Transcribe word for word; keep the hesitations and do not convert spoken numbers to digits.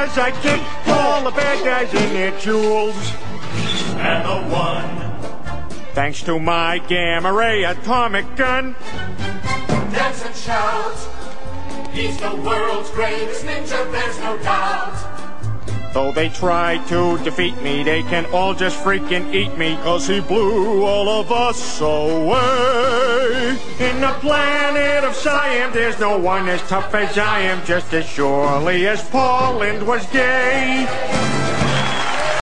as I kick all the bad guys in their jewels. And the one, thanks to my gamma ray atomic gun, dance and shout. He's the world's greatest ninja, there's no doubt. though they try to defeat me, they can all just freaking eat me, 'cause he blew all of us away. In the planet of Siam, there's no one as tough as I am, just as surely as Paul Lynde was gay.